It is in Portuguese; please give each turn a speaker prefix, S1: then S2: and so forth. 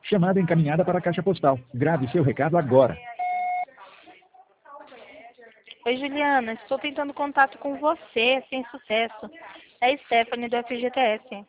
S1: Chamada encaminhada para a caixa postal. Grave seu recado agora.
S2: Oi, Juliana. Estou tentando contato com você, sem sucesso. É Stephanie do FGTS.